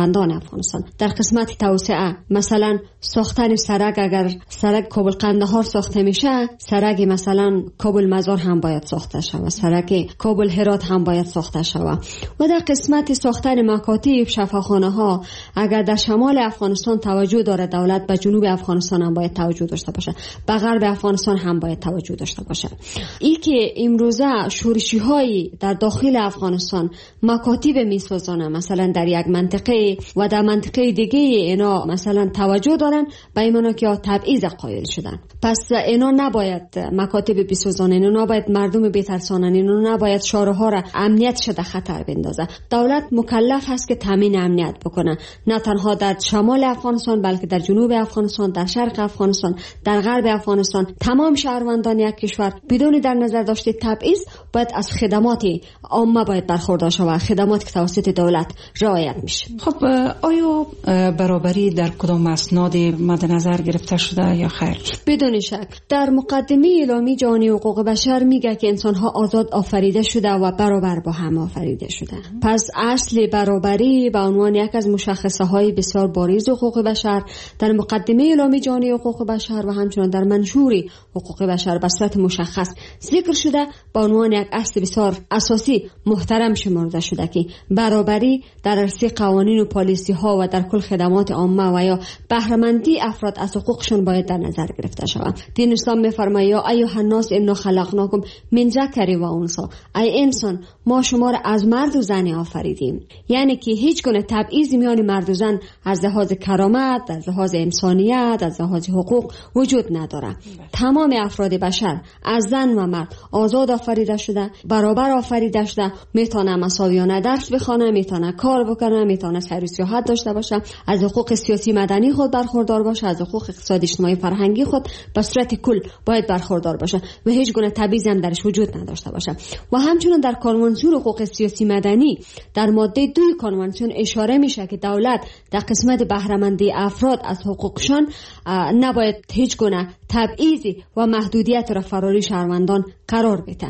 شهروندان افغانستان. در قسمت توسعه مثلا ساختن سرک، اگر سرک کابل قندهار ساخته میشه، سرک مثلا کابل مزار هم باید ساخته شود، سرک کابل هرات هم باید ساخته شود. و در قسمت ساختن مکاتب، شفاخانه ها، اگر در شمال افغانستان توجه داره دولت، به جنوب افغانستان هم باید توجه داشته باشه، به غرب افغانستان هم باید توجه داشته باشه. این که امروزه شورشی های در داخل افغانستان مکاتب میسازانه، مثلا در یک منطقه و در منطقه دیگه اینا مثلا توجه دارن، به اینا که تبعیض قائل شدن. پس اینا نباید مکاتب بسازانه، اینا نباید مردم بترسانن، اینا نباید شهرها را امنیت شده خطر بندازه. دولت مکلف هست که تامین امنیت بکنه، نه تنها در شمال افغانستان بلکه در جنوب افغانستان، در شرق افغانستان، در غرب افغانستان. تمام شهروندان یک کشور بدون در نظر داشته تبعیض باید از خدمات عامه باید برخوردار شود، خدمات که توسط دولت رعایت میشه. خب آیا برابری در کدام اسناد مد نظر گرفته شده یا خیر؟ بدون شک در مقدمه اعلامی جهانی حقوق بشر میگه که انسان‌ها آزاد آفریده شده و برابر با هم آفریده شده. پس اصل برابری به عنوان یک از مشخصه‌های بسیار بارز حقوق بشر در مقدمه اعلامی جهانی حقوق بشر و همچنین در منشور حقوق بشر به صورت مشخص ذکر شده، به عنوان یک اصل بسیار اساسی محترم شمرده شده که برابری در عرصه قوانین و پالیسی ها و در کل خدمات عامه و یا بهره‌مندی افراد از حقوقشون باید در نظر گرفته شود. دین اسلام می‌فرماید یا ایها الناس انا خلقناکم من ذکر و انثی، ای انسان ما شما را از مرد و زن آفریدیم. یعنی که هیچ گونه تبعیض میان مرد و زن از لحاظ کرامت، از لحاظ انسانیت، از لحاظ حقوق وجود نداره. تمام افراد بشر از زن و مرد آزاد آفریده شده، برابر آفریده شده، میتونه مساویانه درس بخونه، میتونه کار بکنه، میتونه سیر و سیاحت داشته باشه، از حقوق سیاسی مدنی خود برخوردار باشه، از حقوق اقتصادی اجتماعی فرهنگی خود به صورت کل باید برخوردار باشه و هیچ گونه تبعیض هم درش وجود نداشته باشه. و همچنین در کنوانسیون حقوق سیاسی مدنی در ماده 2 کنوانسیون اشاره میشه که دولت در قسمت بهره‌مندی افراد از حقوقشان نباید هیچ گونه تبعیضی و محدودیت را فراری شهروندان قرار بده.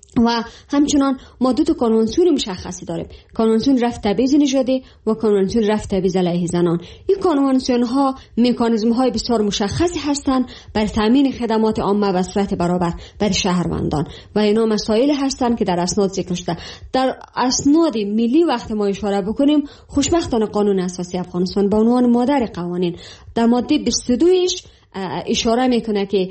و همچنان ما دو تا کنوانسیون مشخصی داریم، کنوانسیون رفع تبعیض نژادی و کنوانسیون رفع تبعیض علیه زنان. این کنوانسیون ها مکانیزم های بسیار مشخصی هستند برای تامین خدمات عامه و صورت برابر برای شهروندان و اینا مسائل هستند که در اسناد ذکر شده. در اسناد ملی وقت ما اشاره بکنیم، خوشبختانه قانون اساسی افغانستان به عنوان مادر قوانین در ماده 22 اشاره میکنه که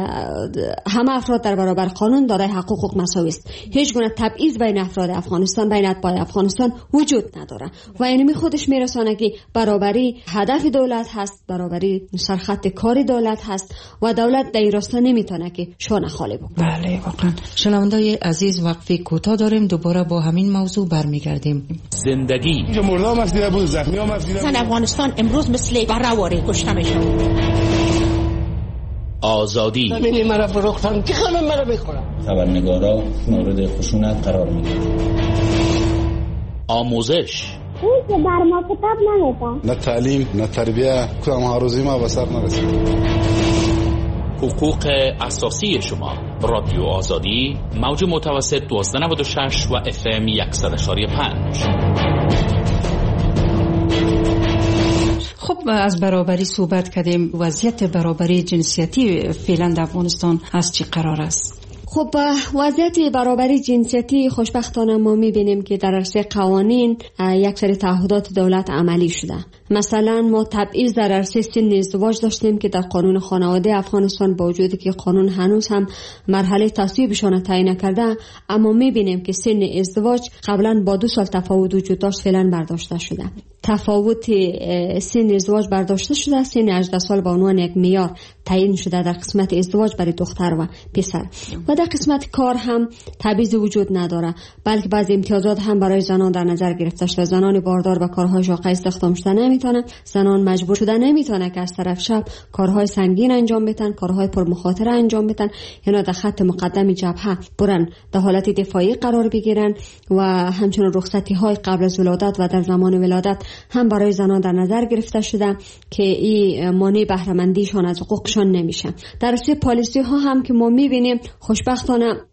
همه افراد در برابر قانون دارای حقوق مساوی است. هیچ گونه تبعیض بین افراد افغانستان، بین اتباع افغانستان وجود نداره و اینمی خودش میرسانه که برابری هدف دولت هست، برابری سرخط کار دولت هست و دولت در این راستا نمیتونه که شانه خالی بکنه. بله واقعا. شنوندای عزیز وقفه کوتاه داریم، دوباره با همین موضوع برمیگردیم. زندگی اینجا مردم هست دیده بود، زخمی هم هست دیده بود. افغانستان امروز مثل بره‌واره کشته میشه. آزادی ببینید مرا فروختن که همه مرا بخورن. خبرنگارا مورد خشونت قرار میگیرن. آموزش اون که بر ما کتاب نمیدن، نه تعلیم نه تربیه، کدام ها روزی ما به سر نرسید. حقوق اساسی شما. رادیو آزادی، موج متوسط 1296 و FM 100.5. خب از برابری صحبت کردیم. وضعیت برابری جنسیتی فعلا در افغانستان از چی قرار است؟ خب وضعیت برابری جنسیتی خوشبختانه ما میبینیم که در عرصه قوانین یک سری تعهدات دولت عملی شده. مثلا ما تبعیض در عرصه سن ازدواج داشتیم که در قانون خانواده افغانستان با وجودی که قانون هنوز هم مرحله تصویبشان تعیین نکرده، اما میبینیم که سن ازدواج قبلا با 2 سال تفاوت وجود داشت، فعلا برداشته شده. تفاوت سن ازدواج برداشته شده، سن 18 سال به عنوان یک معیار تعیین شده در قسمت ازدواج برای دختر و پسر. و در قسمت کار هم تبعیض وجود نداره، بلکه بعضی امتیازات هم برای زنان در نظر گرفته شده. زنان باردار به کارهای شاقه استخدام شده نمیتونه، زنان مجبور شده نمیتونه که از طرف شب کارهای سنگین انجام بدن، کارهای پرمخاطره انجام بدن، یعنی در خط مقدم جبهه برن در حالت دفاعی قرار بگیرن. و همچنین رخصتی های قبل از ولادت و در زمان ولادت هم برای زنان در نظر گرفته شده که این مانع بهره مندیشان از حقوقشان نمیشه. در راسته پالیسی ها هم که ما میبینیم خوشبختانه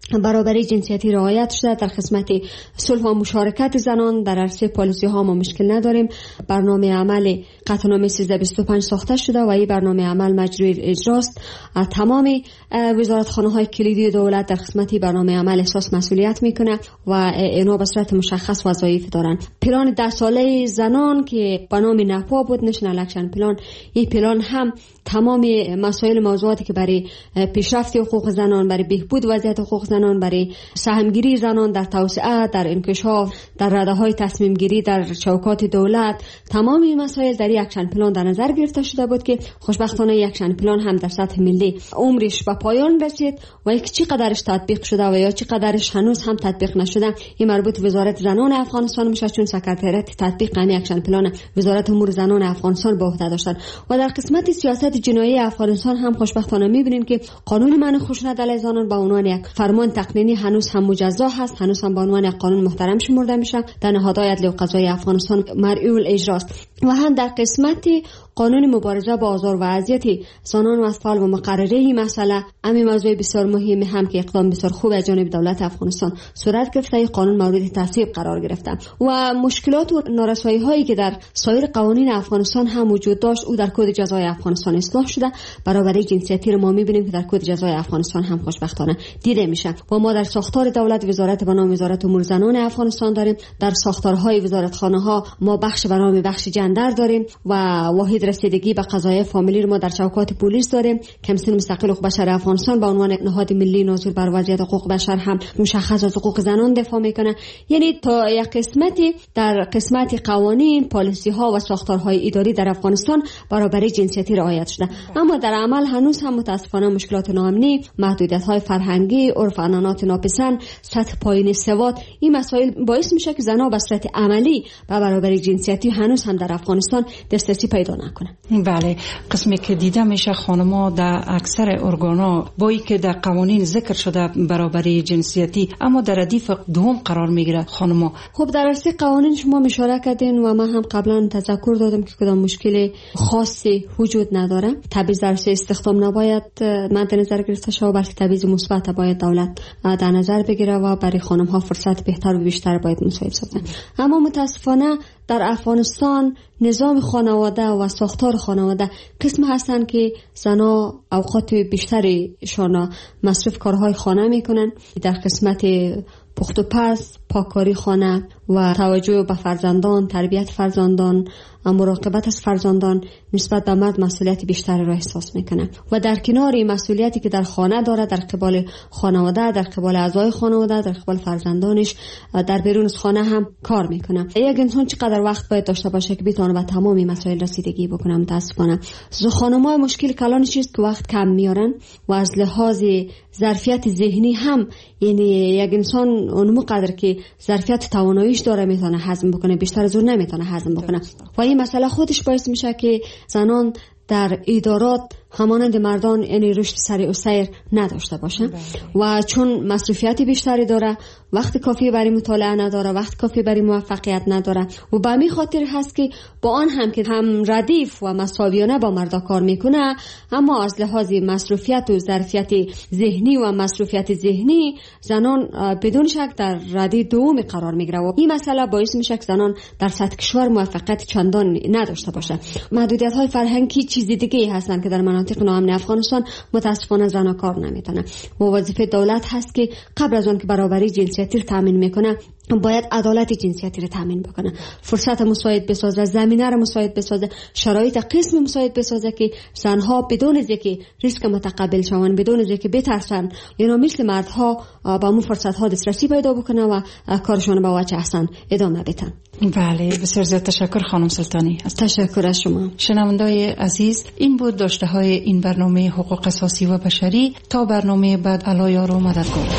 برابری جنسیتی رعایت شده. در قسمت صلح و مشارکت زنان در عرصه پالیسی ها ما مشکل نداریم. برنامه عمل قطعنامه 1325 ساخته شده و این برنامه عمل مجروی اجراست. تمام وزارتخانه های کلیدی دولت در قسمت برنامه عمل احساس مسئولیت میکنه و اینا به صورت مشخص وظایف دارن. پلان 10 ساله زنان که به نام نپا بود، نشنال اکشن پلان، این پلان هم تمام مسائل موضوعاتی که برای پیشرفت حقوق زنان، برای بهبود وضعیت حقوق زنان، برای سهمگیری زنان در توسعه، در انکشاف، در رده‌های تصمیم گیری در چوکات دولت، تمام این مسائل در یک اکشن پلان در نظر گرفته شده بود که خوشبختانه یک اکشن پلان هم در سطح ملی عمرش به پایان رسید و یک چقدرش تطبیق شده و یا چقدرش هنوز هم تطبیق نشده این مربوط وزارت زنان افغانستان میشه، چون سکرتریات تطبیق این اکشن پلان وزارت امور زنان افغانستان به عهده داشتن. و در قسمت سیاست جنایی افغانستان هم خوشبختانه میبینیم که قانون منع خشونت علیه زنان به عنوان یک فرمان تقنینی هنوز هم مجزا هست، هنوز هم به عنوان یک قانون محترم شمرده میشه، در نهادهای عدلی و قضایی افغانستان مرئی الاجراست. و هم در قسمت قانون مبارزه با آزار و اذیت زنان و اطفال و مقرره این مسئله، همین موضوع بسیار مهمی هم که اقدام بسیار خوب از جانب دولت افغانستان صورت گرفته، این قانون مورد تصویب قرار گرفته. و مشکلات و نارسایی هایی که در سایر قوانین افغانستان هم وجود داشت او در کد جزای افغانستان اصلاح شده. برابری جنسیتی رو ما میبینیم که در کد جزای افغانستان هم خوشبختانه دیده میشه. و ما در ساختار دولت وزارت به نام وزارت امور زنان افغانستان داریم. در ساختارهای وزارتخانه ها ما بخش به نام بخش جندر داریم و واحد رسیدگی به قضایای فامیلی رو ما در چوکات پلیس داریم. کمیسیون مستقل حقوق بشر افغانستان به عنوان نهاد ملی ناظر بر وضعیت حقوق بشر هم مشخص از حقوق زنان دفاع میکنه. یعنی تا یک قسمتی در قسمت قوانین، پالیسی ها و ساختارهای اداری در افغانستان برابری جنسیتی رعایت شده، اما در عمل هنوز هم متاسفانه مشکلات ناامنی، محدودیت های فرهنگی، عرف عنعنات ناپسند، سطح پایین سواد، این مسائل باعث میشه که زنها به صورت عملی به برابری جنسیتی هنوز هم در افغانستان دسترسی پیدا نکنه. بله، قسمی که دیده میشه خانم‌ها در اکثر ارگانا با اینکه در قوانین ذکر شده برابری جنسیتی اما در ردیف دوم قرار میگیره خانم‌ها. خب در اصل قوانین شما اشاره کردین و من هم قبلا تذکر دادم که کدام مشکل خاصی وجود نداره. تبعیض در استخدام نباید مد نظر گرفته شود، بلکه تبعیض مثبت باید دولت در نظر بگیره و برای خانم‌ها فرصت بهتر و بیشتر باید مساعد سازه. اما متاسفانه در افغانستان نظام خانواده و ساختار خانواده قسم هستن که زنها اوقات بیشتریشان مصرف کارهای خانه میکنن. در قسمت پخت و پز، پاککاری خانه و توجه به فرزندان، تربیت فرزندان، مراقبت از فرزندان نسبت به مرد مسئولیت بیشتری را احساس میکنه و در کنار این مسئولیتی که در خانه داره، در قبال خانواده، در قبال اعضای خانواده، در قبال فرزندانش، در بیرون از خانه هم کار میکنه. یک انسان چقدر وقت باید داشته باشه که بتونه به تمام مسائل رسیدگی بکنه؟ متاسفانه خانم‌ها مشکل کلانش چیست که وقت کم میارن و از لحاظ ظرفیت ذهنی هم، یعنی یک انسان اون قدر که ظرفیت تواناییش داره میتونه هضم بکنه، بیشتر از اون نمیتونه هضم بکنه و این مسئله خودش باعث میشه که زنان در ادارات همانند مردان یعنی رشد سریع و سیر نداشته باشه و چون مصروفیت بیشتری داره، وقت کافی برای مطالعه نداره، وقت کافی برای موفقیت نداره و به همین خاطر هست که با آن هم که هم ردیف و مساویانه با مردا کار میکنه، اما از لحاظ مصروفیت و ظرفیت ذهنی و مصروفیت ذهنی زنان بدون شک در رده دوم قرار میگیره و این مسئله باعث میشه که زنان در سطح کشور موفقیت چندان نداشته باشه. محدودیت های فرهنگی چیز دیگه هستن که در مناطق ناامن افغانستان متاسفانه زنها کار نمیتونن و وظیفه دولت هست که قبل از اون که برابری جنسیتی رو تامین میکنه باید عدالت جنسیتی رو تامین بکنه، فرصت مساعد بسازه، زمینه رو مساعد بسازه، شرایط قسم مساعد بسازه که زنها بدون از اینکه ریسک متقبل شون، بدون از اینکه بترسن، اینا مثل مردها با اون فرصت ها دسترسی پیدا بکنه و کارشون با وجه احسن ادامه بدن. بله، بسیار زیاد تشکر خانم سلطانی. تشکر از شما. شنوندای عزیز، این بود داشته های این برنامه حقوق اساسی و بشری. تا برنامه بعد، الله یار و مددگار.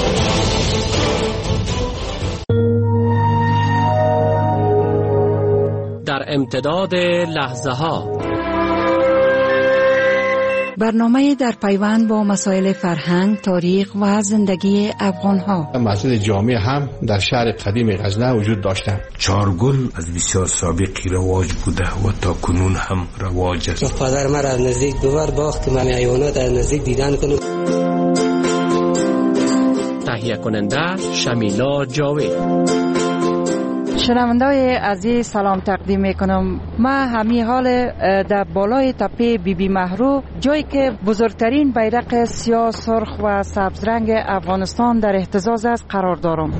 در امتداد لحظه ها، برنامه در پیوند با مسائل فرهنگ، تاریخ و زندگی افغان ها. مسجد جامع هم در شهر قدیم غزنه وجود داشته. چارگل از بسیار سابقی رواج بوده و تا کنون هم رواج است. پدر من از نزدیک دوبار باخت که من حیوانات از نزدیک دیدن کنم. تهیه کننده شمیلا جاوید. شنونده‌های عزیز سلام تقدیم میکنم. من همین حال در بالای تپه بیبی مهرو، جایی که بزرگترین بیرق سیاه، سرخ و سبز رنگ افغانستان در اهتزاز است قرار دارم.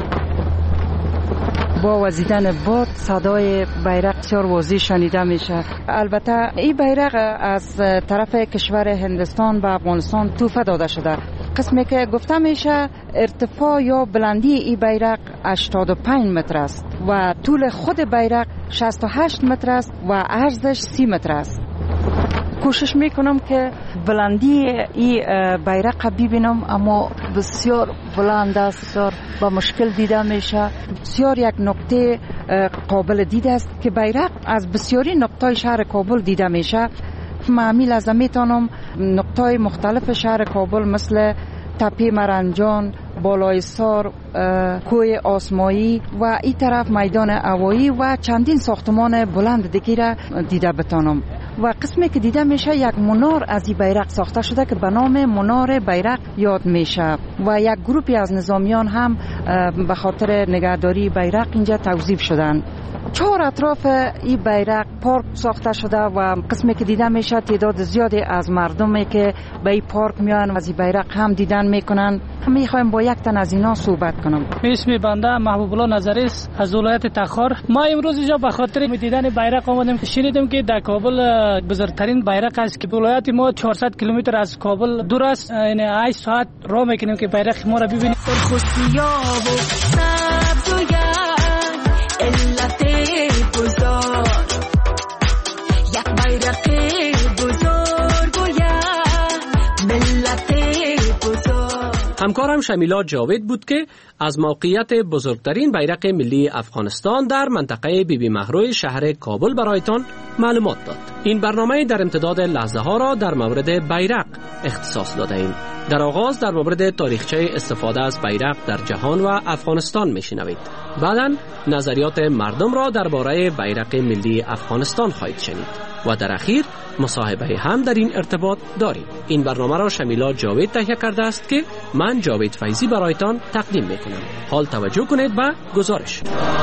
با وزیدن باد صدای بیرق بسیار واضح شنیده میشه. البته این بیرق از طرف کشور هندوستان به افغانستان تحفه داده شده. قسمی که گفته میشه ارتفاع یا بلندی این بیرق 85 متر است و طول خود بیرق 68 متر است و عرضش 30 متر است. کوشش میکنم که بلندی این بیرق ببینم، اما بسیار بلند است، بسیار با مشکل دیده میشه. بسیار یک نقطه قابل دید است که بیرق از بسیاری نقطه شهر کابل دیده میشه. معمیل از میتونم نقطه مختلف شهر کابل مثل تپه مرنجان، بالای سار، کوه آسمایی و این طرف میدان هوایی و چندین ساختمان بلند دیگه را دیده بتانم. و قسمی که دیده میشه یک منار از این بیرق ساخته شده که به نام منار بیرق یاد میشه و یک گروپی از نظامیان هم به خاطر نگهداری بیرق اینجا توظیف شدن. 4 اطراف این بیرق پارک ساخته شده و قسمی که دیده میشه تعداد زیادی از مردمی که به این پارک میان و از این بیرق هم دیدن میکنن. میخوایم با یک تن از اینا صحبت کنم. اسم بنده محبوب الله نظری است از ولایت تخار. ما امروز اینجا به خاطر دیدن بیرق آمدیم. شنیدیم که در کابل بزرگترین بیرق است که ولایت ما 400 کیلومتر از کابل دور است. یعنی 8 ساعت راه میکنیم که بیرق ما را ببینیم. همکارم شمیلا جاوید بود که از موقعیت بزرگترین بیرق ملی افغانستان در منطقه بیبی مهروی شهر کابل برایتان معلومات داد. این برنامه در امتداد لحظه ها را در مورد بیرق اختصاص داده ایم. در آغاز در مورد تاریخچه استفاده از بیرق در جهان و افغانستان میشنوید. بعداً نظریات مردم را درباره بیرق ملی افغانستان خواهید شنید و در اخیر مصاحبه هم در این ارتباط داریم. این برنامه را شمیلا جاوید تهیه کرده است که من جاوید فیضی برایتان تقدیم میکنم. حال توجه کنید به گزارش.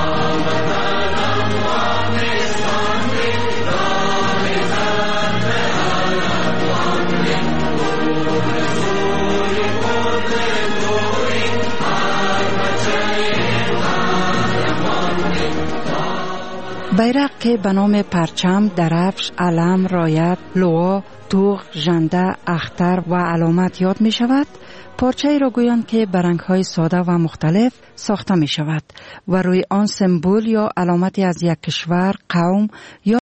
بیرق که به نام پرچم، درفش، علم، رایت، لوا، توغ، ژنده، اختر و علامت یاد می شود، پارچه‌ای را گویند که به رنگ‌های ساده و مختلف ساخته می شود و روی آن سمبل یا علامتی از یک کشور، قوم یا